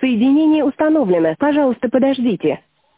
Соединение установлено. Пожалуйста, подождите.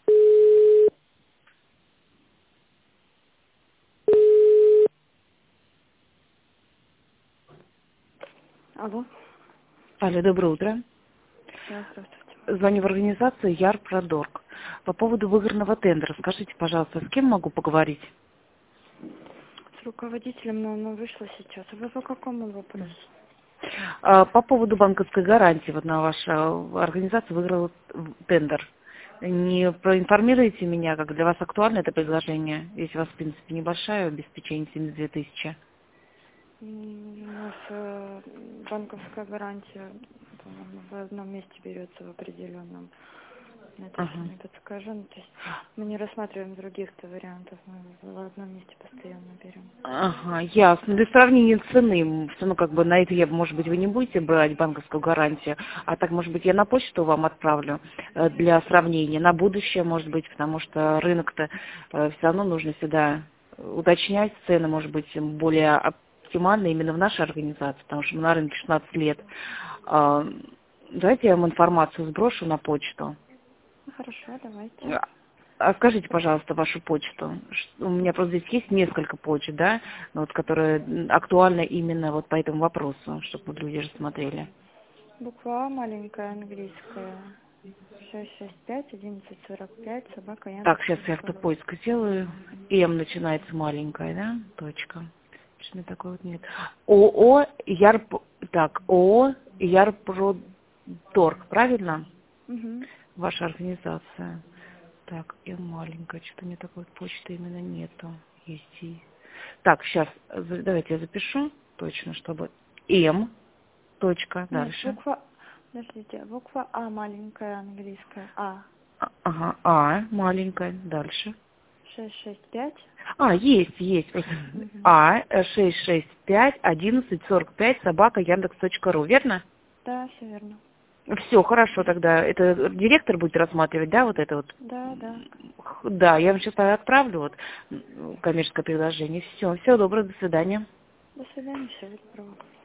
Алло. Алло, доброе утро. Да, здравствуйте. Звоню в организацию Ярпродорг. По поводу выигранного тендера. Скажите, пожалуйста, с кем могу поговорить? С руководителем, но она вышла сейчас. А вы по какому вопросу? По поводу банковской гарантии. Вот на ваша организация выиграла тендер. Не проинформируете меня, как для вас актуально это предложение? Если у вас, в принципе, небольшое обеспечение, 72 тысячи. У нас банковская гарантия, по-моему, в одном месте берется в определенном. Надежда Ага. не подскажу. Ну, то есть мы не рассматриваем других-то вариантов. Мы в одном месте постоянно берем. Ага, ясно. Для сравнения цены, ну, как бы на это я, может быть, вы не будете брать банковскую гарантию, а так, может быть, я на почту вам отправлю для сравнения на будущее, может быть, потому что рынок-то все равно нужно всегда уточнять, цены, может быть, более оптимальны именно в нашей организации, потому что мы на рынке 16 лет. Давайте я вам информацию сброшу на почту. Ну, хорошо, давайте. А скажите, пожалуйста, вашу почту. У меня просто здесь есть несколько почт, да, ну, вот, которые актуальны именно вот по этому вопросу, чтобы люди рассмотрели. Буква А маленькая, английская. 665-1145, собака Так, сейчас я Яндекс.ру. автопоиск сделаю. М начинается маленькая, да, точка. Что у меня такой вот нет. ООО Ярп... Так, ООО Ярпродорг, правильно? Угу. Ваша организация. Так, М маленькая, что-то у меня такой вот почты именно нету. Есть и... Так, сейчас, давайте я запишу точно, чтобы М, точка, Нет, дальше. буква... Подождите, буква А маленькая, английская. А. Ага, А, маленькая, дальше. 665. Есть. Просто Угу. А, 665-1145, собака, Яндекс.ру, верно? Да, все верно. Все, хорошо тогда. Это директор будет рассматривать, да, вот это вот? Да, да. Да, я вам сейчас отправлю вот коммерческое предложение. Все доброго, до свидания. До свидания, всего доброго.